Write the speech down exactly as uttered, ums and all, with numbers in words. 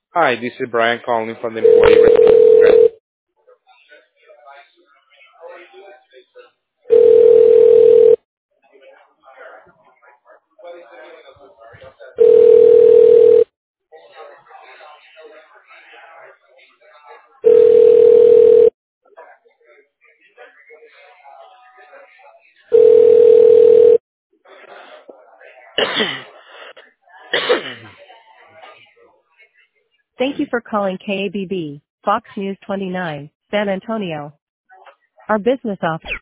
Hi, this is Brian calling from the employee resource. Thank you for calling K A B B, Fox News twenty-nine, San Antonio. Our business office.